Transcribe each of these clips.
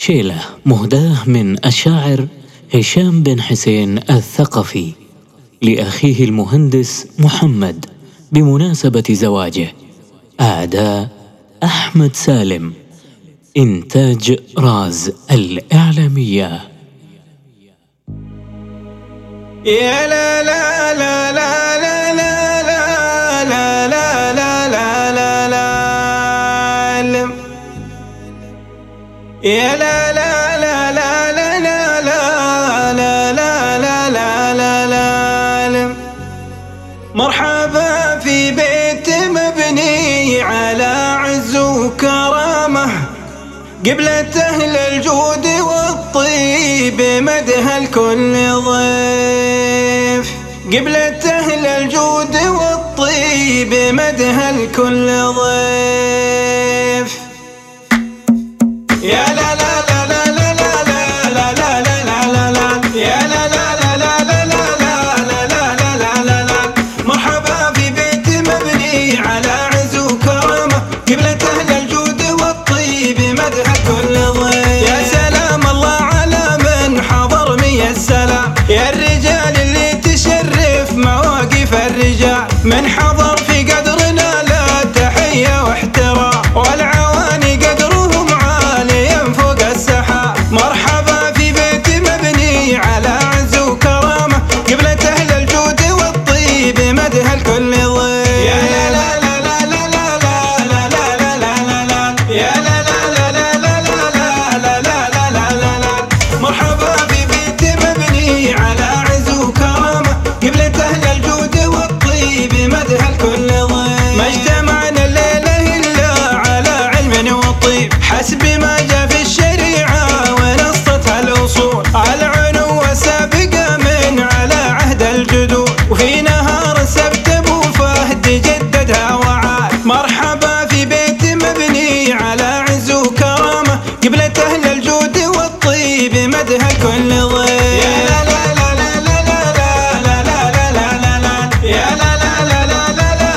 شيلة مهداة من الشاعر هشام بن حسين الثقفي لأخيه المهندس محمد بمناسبة زواجه. أعداء أحمد سالم. إنتاج راز الإعلامية. يا لا لا لا لا لا لا لا لا لا لا لا يا لا لا لا لا لا لا لا لا لا لا. مرحبا في بيت مبني على عز وكرامة، قبلة أهل الجود والطيب مدها الكل ضيف. قبلة أهل الجود والطيب مدها الكل ضيف. يا لا لا لا لا لا لا لا لا لا لا يا لا لا لا لا لا لا لا لا لا. مرحبا في بيت مبني على عز وكرامة، قبلة أهل الجود والطيب مدها الكل ضيف. يا سلام الله على من حضر مي السلام، يا الرجال اللي تشرف مواقف الرجال، من حضر في قدرنا لا تحية واحترام، والعواني قدرهم عاليا فوق السحاب. مرحبا في بيت مبني على عز وكرامة، قبلة أهل الجود والطيب مدها الكل ضيف. يا لا لا لا لا لا لا لا لا لا لا يا لا لا لا لا لا لا لا لا. مرحبا في بيت مبني على عز وكرامة، قبلة أهل الجود والطيب مدها الكل ضيف. ما اجتمعنا الليلة إلا على علم وطيب، حسب ما جاء في الشريعة ونصتها الأصول، العنو سابقة من على عهد الجدود، وفي نهار السبت أبو فهد جددها وعاد. مرحبا في بيت مبني على عز وكرامة، قبلة أهل الجود والطيب مدها الكل ضيف. يا لا لا لا لا لا لا لا لا لا يا لا لا لا لا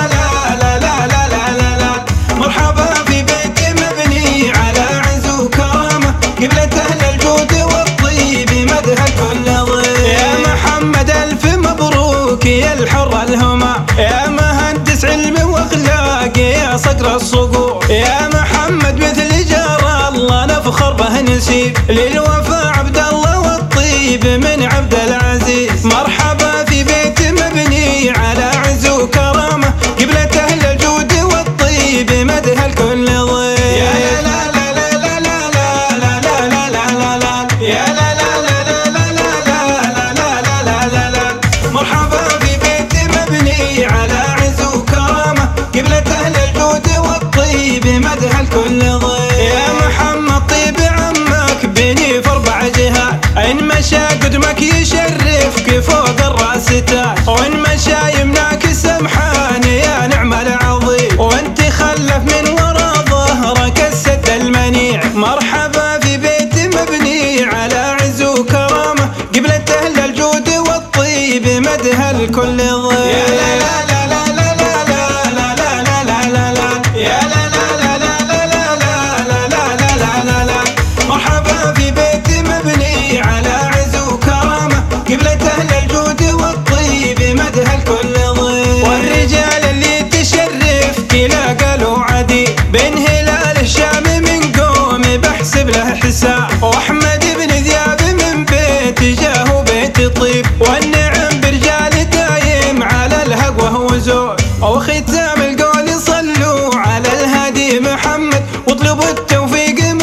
لا لا لا لا. مرحبا في بيت مبني على عز وكرامة، قبلة أهل الجود والطيب مدها الكل ضيف. يا محمد ألف مبروك يا الحر الهمام، يا مهندس علم واخلاق يا صقر الصقور، يا محمد مثل جار الله نفخر به نسيب، للوفاء عبد الله والطيب من عبد العزيز. مرحبا في بيت مبني على عز وكرامة، قبلة أهل الجود والطيب مدها الكل ضيف. يا لا لا لا لا لا لا لا لا لا يا لا لا لا لا لا لا لا لا. مرحبا في بيت مبني على عز وكرامة، قبلة أهل الجود والطيب مدها الكل ضيف. يا محمد طيب عمك بني في 4 جهات، إن مشى قدمك يشرفك فوق الراس تاج، وإن مشى يمناك سمحان يا نعم العظيم، وانت خلف من ورا ظهرك السد المنيع. مرحبا في بيت مبني على عز وكرامة، قبلة أهل الجود والطيب مدها الكل ضيف. يا لا لا لا لا لا لا لا لا يا لا لا لا لا لا لا لا. مرحبا في بيت مبني على عز وكرامة، قبلة أهل الجود والطيب مدها الكل ضيف. والرجال اللي تشرف كلا قالوا عدي، بن هلال الشام من قوم بحسب له حساب، واحمد بن ذياب من بيت جاه بيت طيب، والنعم برجال دايم على الهقوه وزود، وختام القول صلوا على الهادي محمد، واطلبوا التوفيق من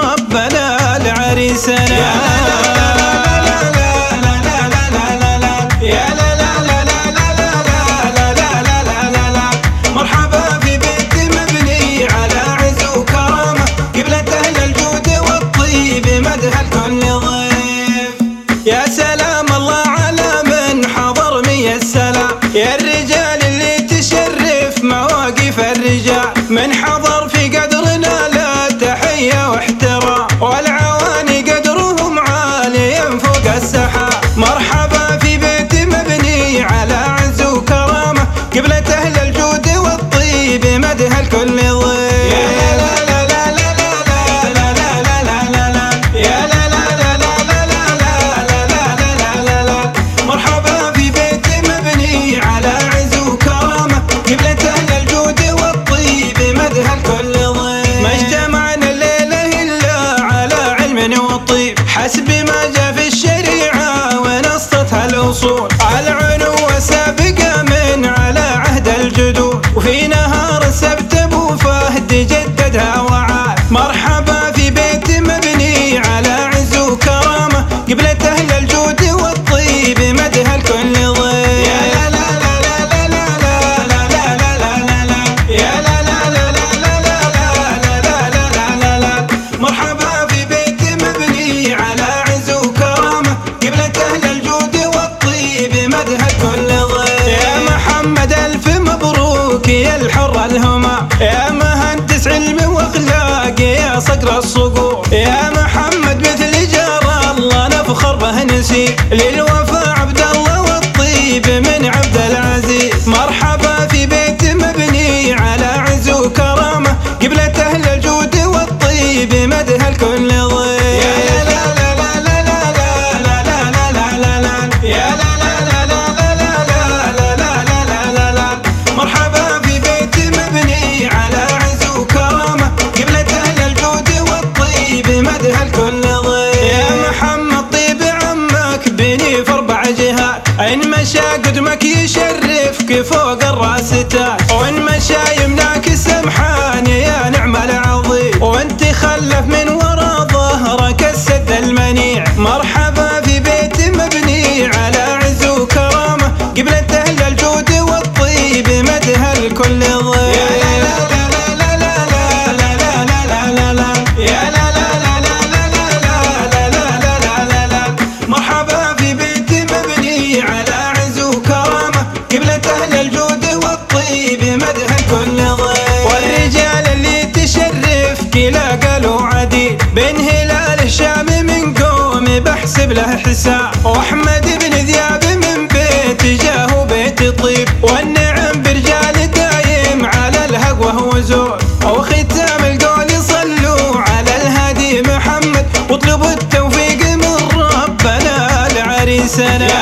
ربنا لعريسنا. يا لا لا لا لا لا لا يا لا لا لا لا لا لا. مرحبا في بيت مبني على عز وكرامة، قبلة أهل الجود والطيب مدها والطيب حسب ما جاء في الشريعة ونصتها الأصول. العنو سابقة من على عهد الجدود، وفي نهار السبت أبو فهد جددها وعاد. مرحبا في بيت مبني على عز وكرامة، قبلة أهل الجود والطيب مدها الكل ضيف. يا لا لا لا لا لا لا لا لا لا لا، يا لا لا لا لا لا لا لا لا لا. مرحبا في بيت مبني على عز وكرامة، قبلة أهل الجود والطيب مدها الكل ضيف. يا محمد ألف مبروك يا الحر الهمام، يا مهندس علم واخلاق يا صقر الصقور. يا محمد مثل جار الله نفخر به نسيب، للوفا عبد الله والطيب من عبد العزيز. مرحبا في بيت مبني على عز وكرامة، قبلة أهل الجود والطيب مدها الكل ضيف. يا لا لا لا لا لا لا لا لا لا لا، يا لا لا لا لا لا لا لا لا لا. مرحبا في بيت مبني على عز وكرامة، قبلة أهل الجود والطيب مدها الكل ضيف. يا محمد طيب عمك بني في 4 جهات، إن مشى قدمك يشرفك فوق الراس تاج، وإن مشى يمناك سمحان يا نعم العظيم، وانت خلف من ورا ظهرك السد المنيع. مرحبا في بيت مبني على عز وكرامة، قبلة أهل الجود والطيب مدها الكل ضيف. يا لا لا لا لا لا لا لا لا لا، يا لا لا لا لا لا لا لا لا. مرحبا في بيت مبني على عز وكرامة، قبلة أهل الجود والطيب مدها الكل ضيف. والرجال اللي تشرفك لا قالوا عديد، بن هلال الشام من قوم بحسب له حساب، واحمد بن ذياب من بيت جاه بيت طيب، والنعم برجال دايم على الهقوه وزور. وختام القول صلوا على الهادي محمد، واطلبوا التوفيق من ربنا لعريسنا.